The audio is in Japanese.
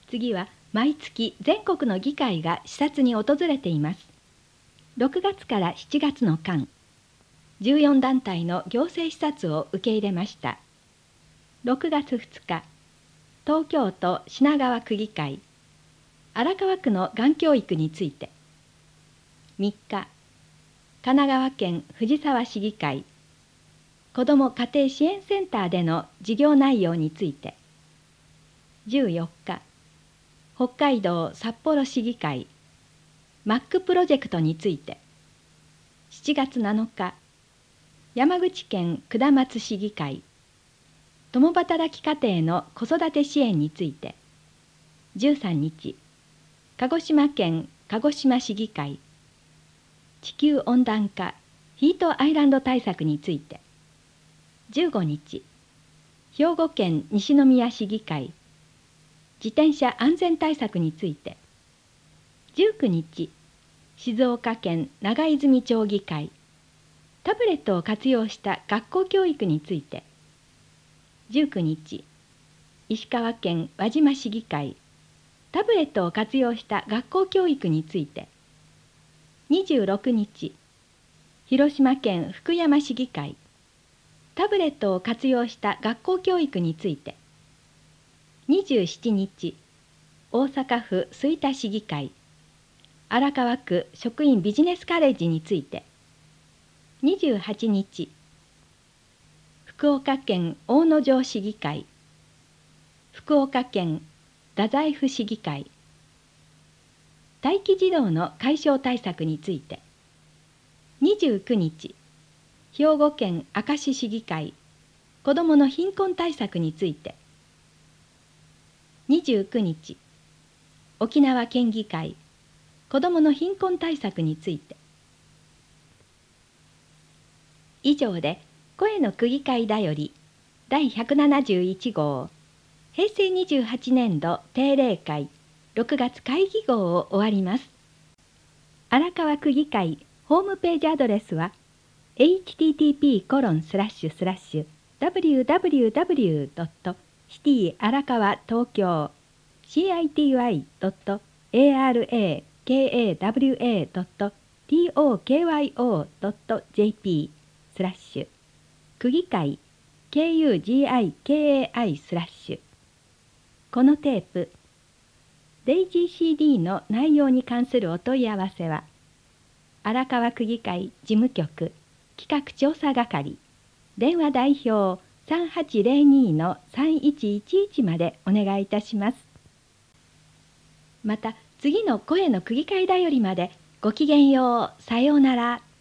次は毎月全国の議会が視察に訪れています。6月から7月の間、14団体の行政視察を受け入れました。6月2日、東京都品川区議会、荒川区のがん教育について。3日、神奈川県藤沢市議会、子ども家庭支援センターでの事業内容について。14日、北海道札幌市議会、マックプロジェクトについて。7月7日、山口県下松市議会、共働き家庭の子育て支援について。13日、鹿児島県鹿児島市議会、地球温暖化ヒートアイランド対策について。15日、兵庫県西宮市議会、自転車安全対策について。19日、静岡県長泉町議会、タブレットを活用した学校教育について。19日、石川県輪島市議会、タブレットを活用した学校教育について。26日、広島県福山市議会、タブレットを活用した学校教育について。27日、大阪府吹田市議会、荒川区職員ビジネスカレッジについて。28日、福岡県大野城市議会、福岡県太宰府市議会、待機児童の解消対策について。29日、兵庫県明石市議会、子どもの貧困対策について。29日、沖縄県議会、子どもの貧困対策について。以上で声の区議会だより第171号平成28年度定例会6月会議号を終わります。荒川区議会ホームページアドレスは http://www.citykawatokyO.jp/ 区議会 KUGIKAI/ このテープデイジー CD の内容に関するお問い合わせは荒川区議会事務局企画調査係電話代表 3802-3111 までお願いいたします。また次の声の区議会だよりまでごきげんよう、さようなら。